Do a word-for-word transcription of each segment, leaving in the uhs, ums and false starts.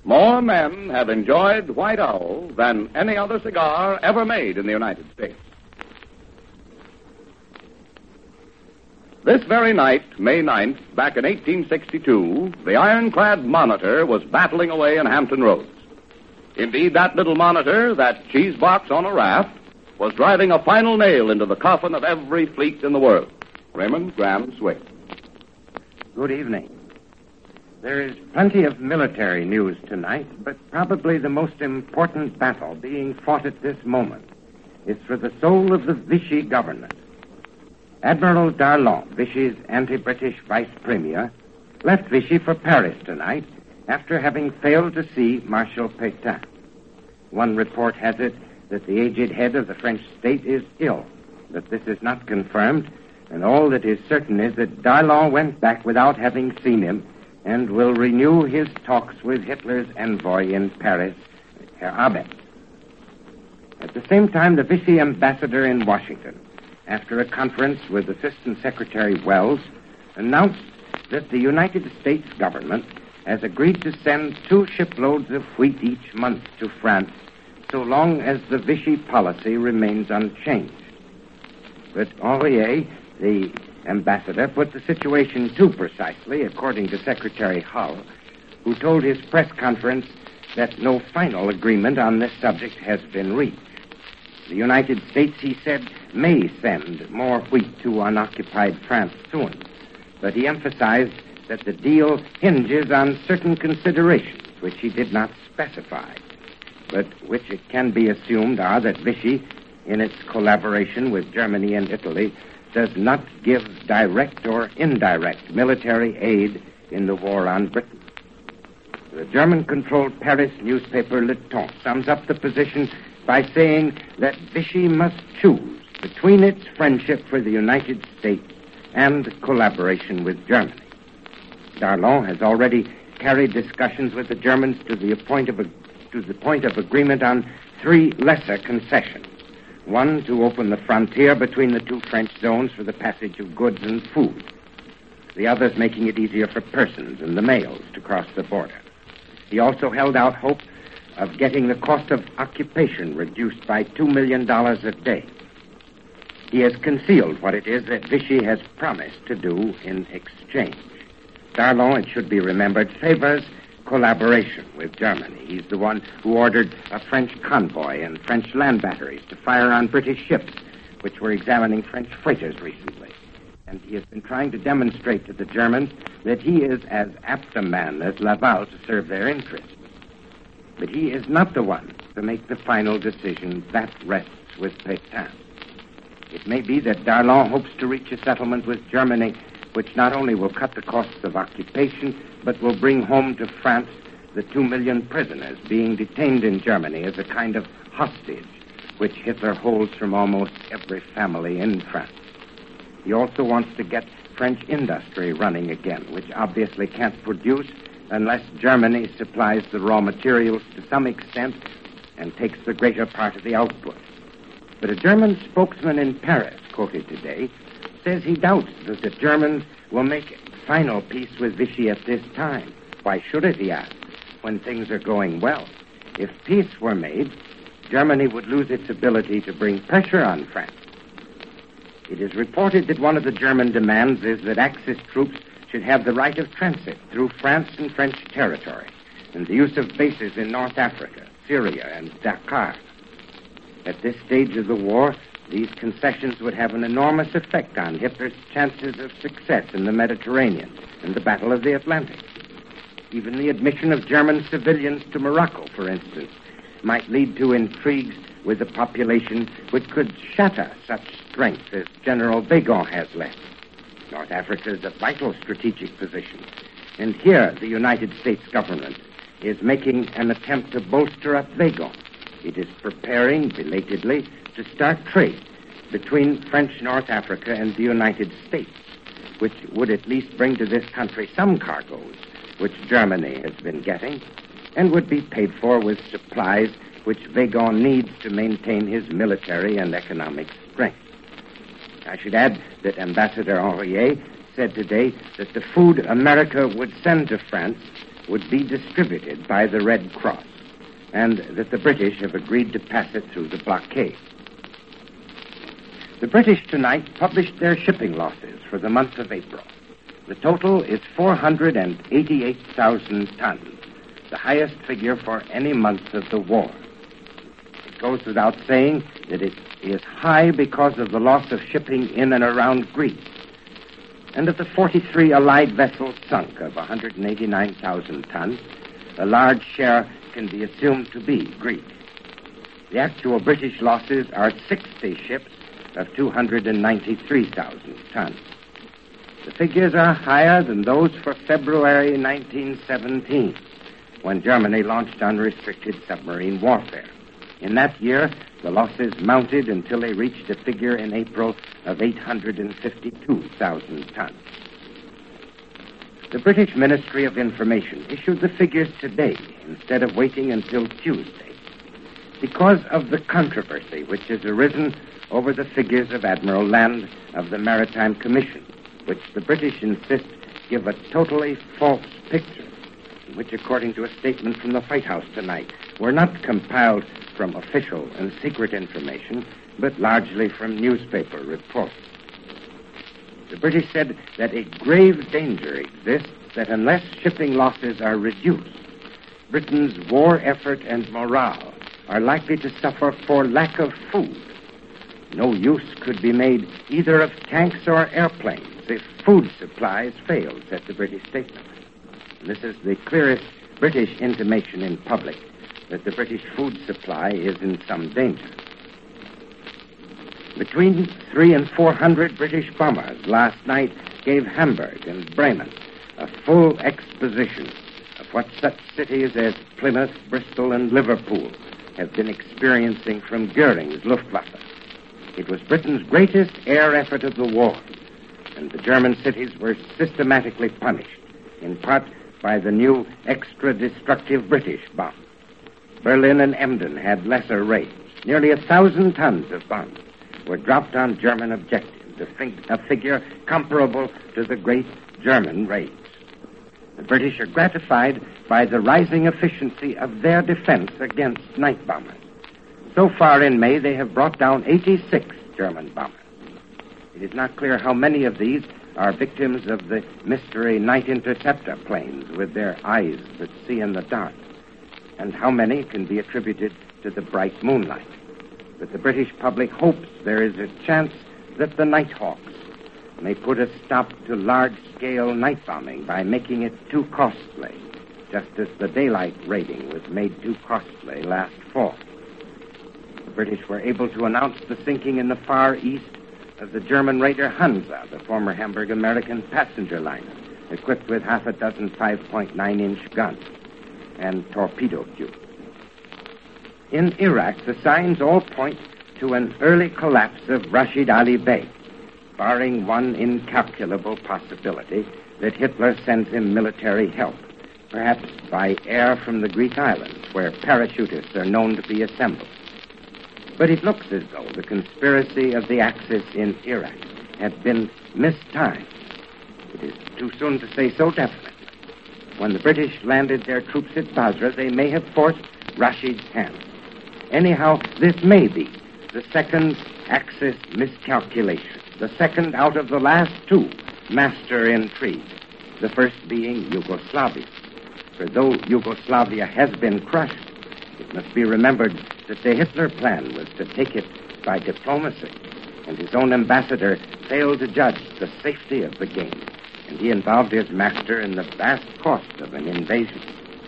More men have enjoyed White Owl than any other cigar ever made in the United States. This very night, May ninth, back in eighteen sixty-two, the ironclad Monitor was battling away in Hampton Roads. Indeed, that little Monitor, that cheese box on a raft, was driving a final nail into the coffin of every fleet in the world. Raymond Graham Swick. Good evening. There is plenty of military news tonight, but probably the most important battle being fought at this moment is for the soul of the Vichy government. Admiral Darlan, Vichy's anti-British vice premier, left Vichy for Paris tonight after having failed to see Marshal Pétain. One report has it that the aged head of the French state is ill, but this is not confirmed, and all that is certain is that Darlan went back without having seen him and will renew his talks with Hitler's envoy in Paris, Herr Abbe. At the same time, the Vichy ambassador in Washington, after a conference with Assistant Secretary Wells, announced that the United States government has agreed to send two shiploads of wheat each month to France so long as the Vichy policy remains unchanged. But Henriet, the ambassador, put the situation too precisely, according to Secretary Hull, who told his press conference that no final agreement on this subject has been reached. The United States, he said, may send more wheat to unoccupied France soon, but he emphasized that the deal hinges on certain considerations which he did not specify, but which it can be assumed are that Vichy, in its collaboration with Germany and Italy, does not give direct or indirect military aid in the war on Britain. The German-controlled Paris newspaper Le Temps sums up the position by saying that Vichy must choose between its friendship for the United States and collaboration with Germany. Darlan has already carried discussions with the Germans to the point of, a, to the point of agreement on three lesser concessions. One, to open the frontier between the two French zones for the passage of goods and food. The others making it easier for persons and the mails to cross the border. He also held out hope of getting the cost of occupation reduced by two million dollars a day. He has concealed what it is that Vichy has promised to do in exchange. Darlan, it should be remembered, favors collaboration with Germany. He's the one who ordered a French convoy and French land batteries to fire on British ships, which were examining French freighters recently. And he has been trying to demonstrate to the Germans that he is as apt a man as Laval to serve their interests. But he is not the one to make the final decision. That rests with Pétain. It may be that Darlan hopes to reach a settlement with Germany which not only will cut the costs of occupation, but will bring home to France the two million prisoners being detained in Germany as a kind of hostage, which Hitler holds from almost every family in France. He also wants to get French industry running again, which obviously can't produce unless Germany supplies the raw materials to some extent and takes the greater part of the output. But a German spokesman in Paris, quoted today, says he doubts that the Germans will make final peace with Vichy at this time. Why should it, he asks, when things are going well? If peace were made, Germany would lose its ability to bring pressure on France. It is reported that one of the German demands is that Axis troops should have the right of transit through France and French territory, and the use of bases in North Africa, Syria, and Dakar. At this stage of the war, these concessions would have an enormous effect on Hitler's chances of success in the Mediterranean and the Battle of the Atlantic. Even the admission of German civilians to Morocco, for instance, might lead to intrigues with the population which could shatter such strength as General Weygand has left. North Africa is a vital strategic position, and here the United States government is making an attempt to bolster up Weygand. It is preparing, belatedly, to start trade between French North Africa and the United States, which would at least bring to this country some cargoes which Germany has been getting, and would be paid for with supplies which Weygand needs to maintain his military and economic strength. I should add that Ambassador Henriet said today that the food America would send to France would be distributed by the Red Cross, and that the British have agreed to pass it through the blockade. The British tonight published their shipping losses for the month of April. The total is four hundred eighty-eight thousand tons, the highest figure for any month of the war. It goes without saying that it is high because of the loss of shipping in and around Greece, and of the forty-three Allied vessels sunk of one hundred eighty-nine thousand tons, a large share can be assumed to be Greek. The actual British losses are sixty ships of two hundred ninety-three thousand tons. The figures are higher than those for February nineteen seventeen, when Germany launched unrestricted submarine warfare. In that year, the losses mounted until they reached a figure in April of eight hundred fifty-two thousand tons. The British Ministry of Information issued the figures today instead of waiting until Tuesday because of the controversy which has arisen over the figures of Admiral Land of the Maritime Commission, which the British insist give a totally false picture, which, according to a statement from the White House tonight, were not compiled from official and secret information, but largely from newspaper reports. The British said that a grave danger exists that unless shipping losses are reduced, Britain's war effort and morale are likely to suffer for lack of food. No use could be made either of tanks or airplanes if food supplies fail, said the British statement. This is the clearest British intimation in public that the British food supply is in some danger. Between three and four hundred British bombers last night gave Hamburg and Bremen a full exposition of what such cities as Plymouth, Bristol, and Liverpool have been experiencing from Goering's Luftwaffe. It was Britain's greatest air effort of the war, and the German cities were systematically punished, in part by the new extra-destructive British bomb. Berlin and Emden had lesser raids. Nearly a thousand tons of bombs were dropped on German objectives, a, fig- a figure comparable to the great German raids. The British are gratified by the rising efficiency of their defense against night bombers. So far in May, they have brought down eighty-six German bombers. It is not clear how many of these are victims of the mystery night interceptor planes with their eyes that see in the dark, and how many can be attributed to the bright moonlight. But the British public hopes there is a chance that the Nighthawks may put a stop to large-scale night bombing by making it too costly, just as the daylight raiding was made too costly last fall. The British were able to announce the sinking in the Far East of the German raider Hansa, the former Hamburg American passenger liner, equipped with half a dozen five point nine inch guns and torpedo tubes. In Iraq, the signs all point to an early collapse of Rashid Ali Bey, barring one incalculable possibility that Hitler sends him military help, perhaps by air from the Greek islands, where parachutists are known to be assembled. But it looks as though the conspiracy of the Axis in Iraq had been mistimed. It is too soon to say so definitely. When the British landed their troops at Basra, they may have forced Rashid's hand. Anyhow, this may be the second Axis miscalculation, the second out of the last two master intrigues, the first being Yugoslavia. For though Yugoslavia has been crushed, it must be remembered that the Hitler plan was to take it by diplomacy, and his own ambassador failed to judge the safety of the game, and he involved his master in the vast cost of an invasion.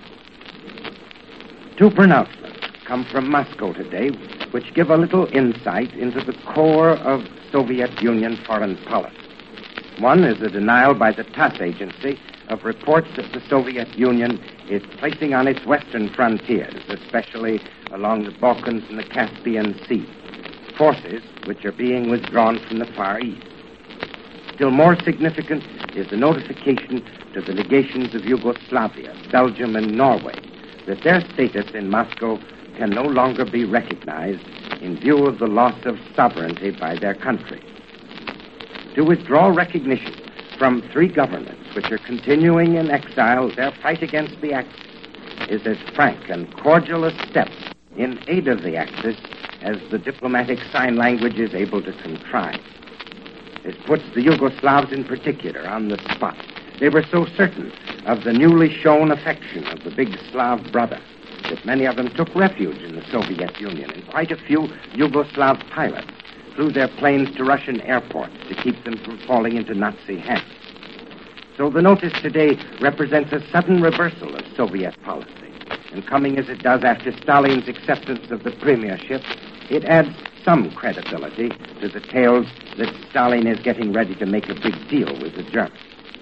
Two pronouncements come from Moscow today, which give a little insight into the core of Soviet Union foreign policy. One is a denial by the TASS agency of reports that the Soviet Union is placing on its western frontiers, especially along the Balkans and the Caspian Sea, forces which are being withdrawn from the Far East. Still more significant is the notification to the legations of Yugoslavia, Belgium, and Norway that their status in Moscow can no longer be recognized in view of the loss of sovereignty by their country. To withdraw recognition from three governments which are continuing in exile their fight against the Axis is as frank and cordial a step in aid of the Axis as the diplomatic sign language is able to contrive. This puts the Yugoslavs in particular on the spot. They were so certain of the newly shown affection of the big Slav brother that many of them took refuge in the Soviet Union, and quite a few Yugoslav pilots flew their planes to Russian airports to keep them from falling into Nazi hands. So the notice today represents a sudden reversal of Soviet policy, and coming as it does after Stalin's acceptance of the premiership, it adds some credibility to the tales that Stalin is getting ready to make a big deal with the Germans.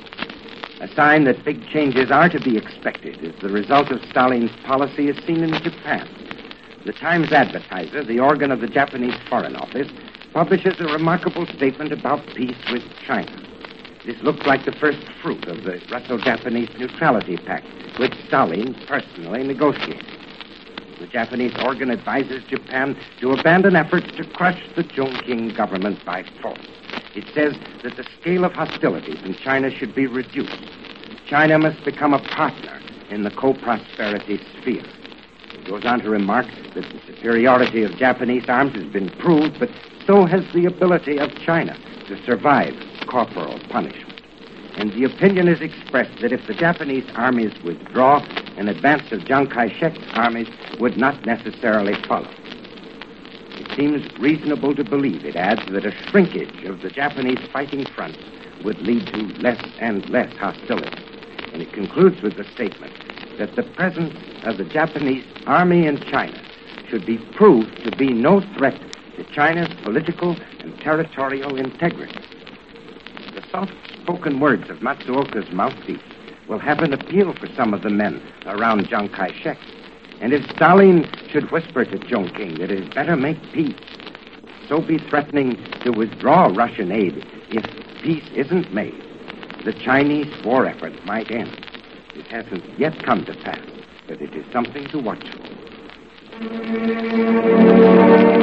A sign that big changes are to be expected as the result of Stalin's policy is seen in Japan. The Times Advertiser, the organ of the Japanese Foreign Office, publishes a remarkable statement about peace with China. This looks like the first fruit of the Russo-Japanese Neutrality Pact, which Stalin personally negotiated. The Japanese organ advises Japan to abandon efforts to crush the Chongqing government by force. It says that the scale of hostilities in China should be reduced. China must become a partner in the co-prosperity sphere. It goes on to remark that the superiority of Japanese arms has been proved, but so has the ability of China to survive corporal punishment. And the opinion is expressed that if the Japanese armies withdraw, an advance of Chiang Kai-shek's armies would not necessarily follow. It seems reasonable to believe, it adds, that a shrinkage of the Japanese fighting front would lead to less and less hostility. And it concludes with the statement that the presence of the Japanese army in China should be proved to be no threat to China's political and territorial integrity. The soft-spoken words of Matsuoka's mouthpiece will have an appeal for some of the men around Chiang Kai-shek. And if Stalin should whisper to Chongqing that it is better make peace, so be threatening to withdraw Russian aid if peace isn't made, the Chinese war effort might end. It hasn't yet come to pass, but it is something to watch for.